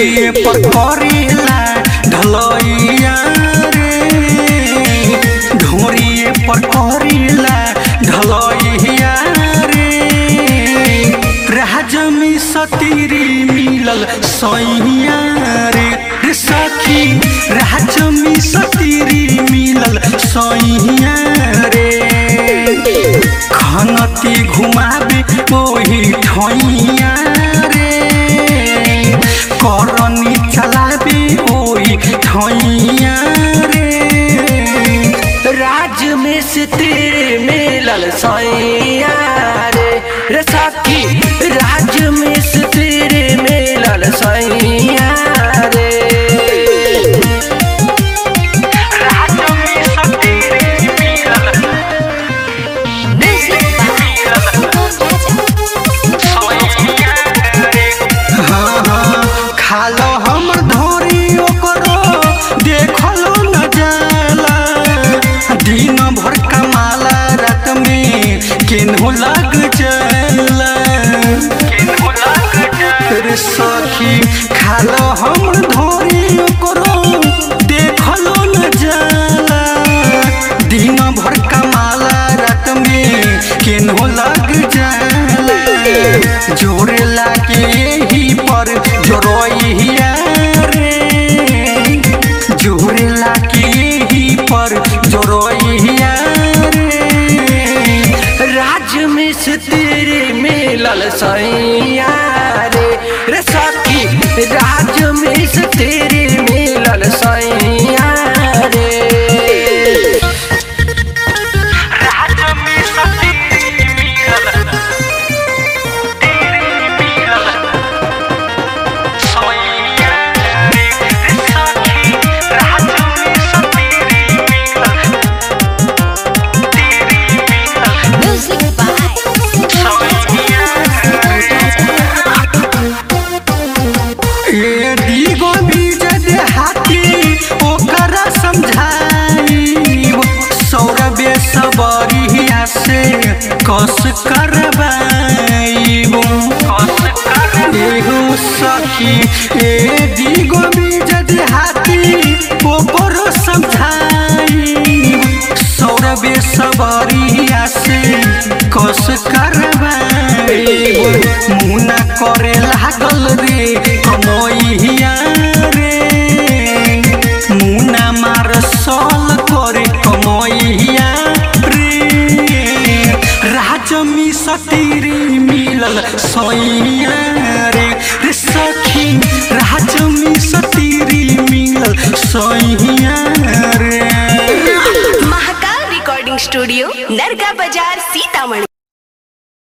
ढोरिए पर करेला ढलैया रे, ढोरिए पर करेला ढलैया रे, राज में सतीरी मिलल सैया रे, रे सखी राज में सतीरी मिलल सैया रे, खनती घुमाबे ओही ठैया रे, करनी चलाबे ओही ठैया रे, राज में से तेरे मिलल सैया रे, रे सखी राज में से तेरे मिलल सैया रे, राज में सतीरी मिलल खालो हमर धोरी ओकरो देखलो न जाला, दिन भर कमाला रात में केनहु लग जाला, रे सखी खालो हमर धोरी ओकरो देखलो न जाला, दिन भर कमाला रात में केनहु लग जाला, जोरे लागे ही पर जोरोइया रे, जोरे लागे ही पर जोरोइया रे, राज में से तेरे मिलल सैया रे, रे सखी राज में से तेरे मिलल सैया रे, राज में सतीरी मिलल सैया रे, रे सखी राज में सतीरी मिलल ए दीगो बीजद हाथी ओकरा समझाई, सौरभे सबरिया से कस करवाई, एगो सखी ए दीगो बीजद हाथी ओकरो समझाई, सौरभे सबरिया से कस करवाई, मुना करे लागल रे कमैया रे, मुना मार सल करे कमैया रे, राज में सतीरी मिलल सैया रे, रे सखी राज में सतीरी मिलल सैया रे। महाकाल रिकॉर्डिंग स्टूडियो नरगा बाजार